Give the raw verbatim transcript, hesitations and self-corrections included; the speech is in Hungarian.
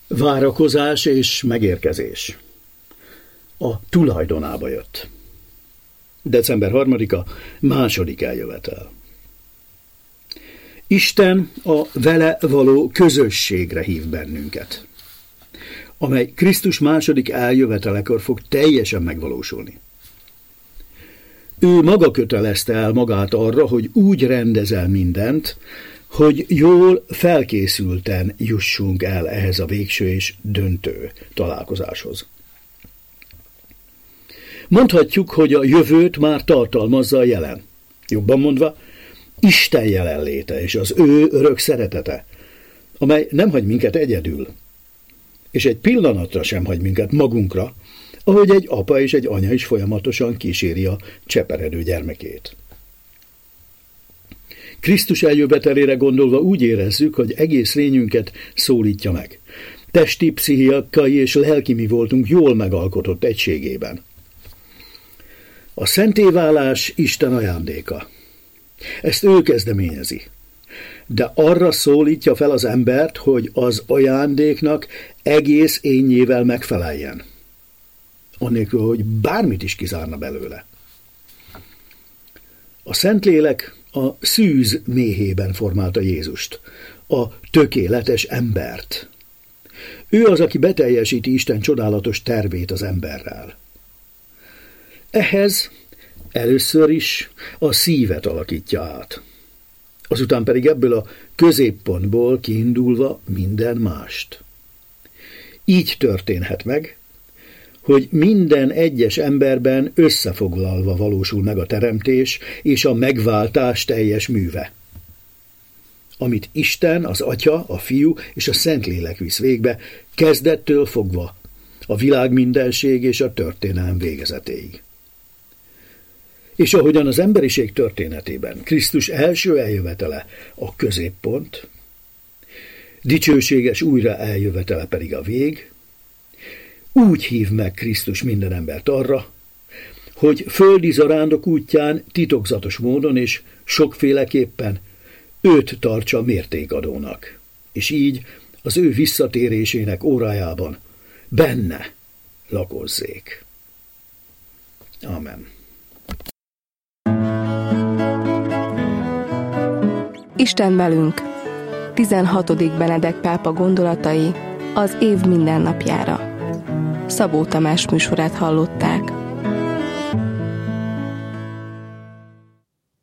Várakozás és megérkezés. A tulajdonába jött. december harmadika, második eljövetel. Isten a vele való közösségre hív bennünket, amely Krisztus második eljövetelekor fog teljesen megvalósulni. Ő maga kötelezte el magát arra, hogy úgy rendezel mindent, hogy jól felkészülten jussunk el ehhez a végső és döntő találkozáshoz. Mondhatjuk, hogy a jövőt már tartalmazza a jelen. Jobban mondva, Isten jelenléte és az ő örök szeretete, amely nem hagy minket egyedül, és egy pillanatra sem hagy minket magunkra, ahogy egy apa és egy anya is folyamatosan kíséri a cseperedő gyermekét. Krisztus eljövetelére gondolva úgy érezzük, hogy egész lényünket szólítja meg. Testi, pszichikai és lelki mi voltunk jól megalkotott egységében. A szentéválás Isten ajándéka. Ezt ő kezdeményezi. De arra szólítja fel az embert, hogy az ajándéknak egész énnyével megfeleljen. Annélkül, hogy bármit is kizárna belőle. A Szentlélek a szűz méhében formálta Jézust, a tökéletes embert. Ő az, aki beteljesíti Isten csodálatos tervét az emberrel. Ehhez először is a szívet alakítja át, azután pedig ebből a középpontból kiindulva minden mást. Így történhet meg, hogy minden egyes emberben összefoglalva valósul meg a teremtés és a megváltás teljes műve, amit Isten, az Atya, a Fiú és a Szentlélek visz végbe, kezdettől fogva a világ mindenség és a történelem végezetéig. És ahogyan az emberiség történetében Krisztus első eljövetele a középpont, dicsőséges újra eljövetele pedig a vég, úgy hív meg Krisztus minden embert arra, hogy földi zarándok útján titokzatos módon és sokféleképpen őt tartsa mértékadónak, és így az ő visszatérésének órájában benne lakozzék. Amen. Isten velünk. tizenhatodik Benedek pápa gondolatai az év mindennapjára. Szabó Tamás műsorát hallották.